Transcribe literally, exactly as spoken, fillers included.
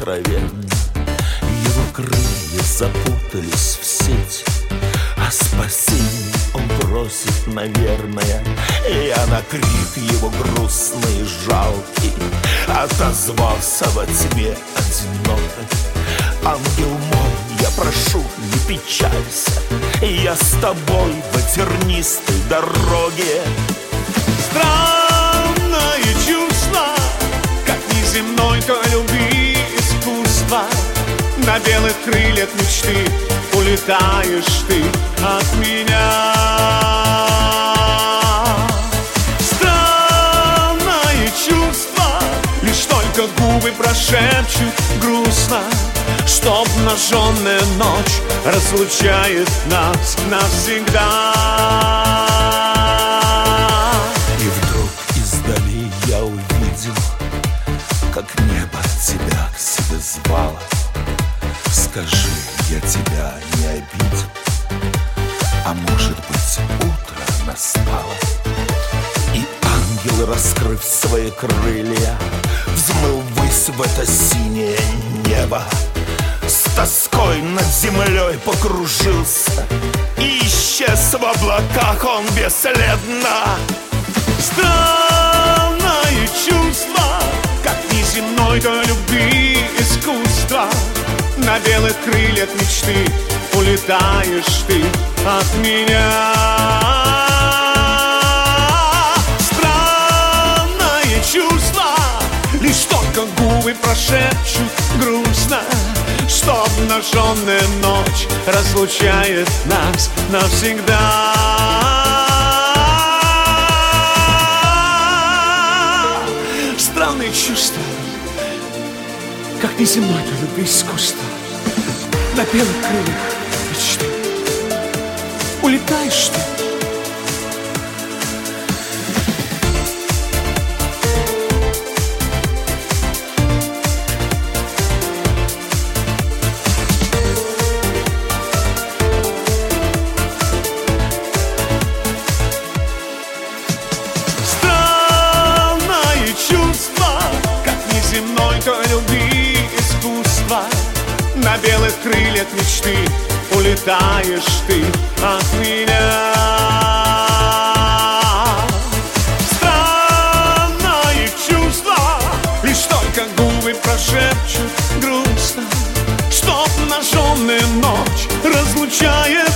траве. Его крылья запутались в сеть, а спасение он просит, наверное. Я на крик его грустный и жалкий отозвался во тьме одинокой: ангел мой, я прошу, не печалься, я с тобой по тернистой дороге. Странное чувство, как неземной то любви искусства. На белых крыльях мечты улетаешь ты от меня. Странное чувство, лишь только губы прошепчут грустно, что обнаженная ночь разлучает нас навсегда. И вдруг издали я увидел, как небо тебя к себе звало. Скажи, я тебя не обидел, а может быть, утро настало. И ангел, раскрыв свои крылья, взмыл ввысь в это синее небо. С тоской над землей покружился и исчез в облаках он бесследно. Странное чувство, как неземной то любви искусства. На белых крыльях мечты улетаешь ты от меня. Странное чувство, лишь только губы прошепчут грустно, что обнаженная ночь разлучает нас навсегда. Странное чувство, как неземной то любви искусства. На белых крыльях мечты улетаешь ты. Странное чувство, как неземной то любви искусства. На белых крыльях мечты улетаешь ты от меня. Странное чувство, лишь только губы прошепчут грустно, что обнаженная ночь разлучает